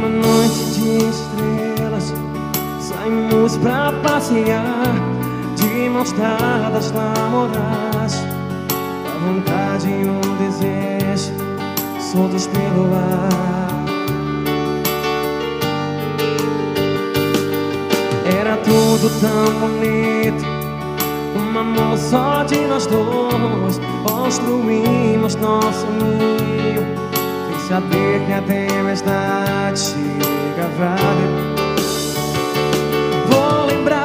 Uma noite de estrelas, saímos pra passear, de mãos dadas namoradas, a vontade e um desejo soltos pelo ar. Era tudo tão bonito, um amor só de nós dois. Construímos nosso ninho, sem saber que a tempestade chegava. Vou lembrar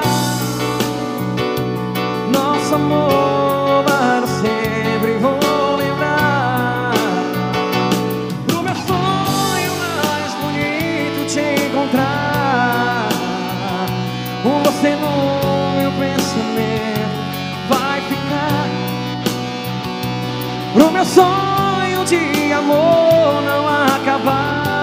nosso amor para sempre. Vou lembrar do meu sonho mais bonito, te encontrar. Com você no meu pensamento vai ficar. Pro meu sonho de amor não acabar.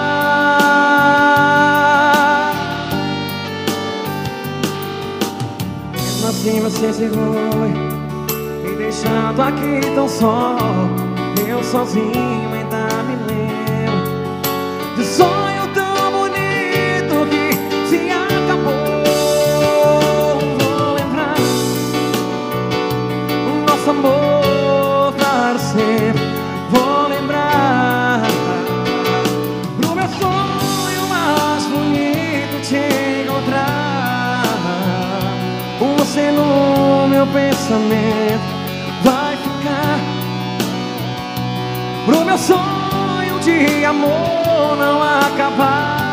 Mesmo assim você se foi, me deixando aqui tão só. Eu sozinho ainda me lembro de sonho tão bonito que se acabou. Vou lembrar o nosso amor para sempre. Vou lembrar pro meu sonho mais bonito, te encontrar. Com você no meu pensamento vai ficar. Pro meu sonho de amor não acabar.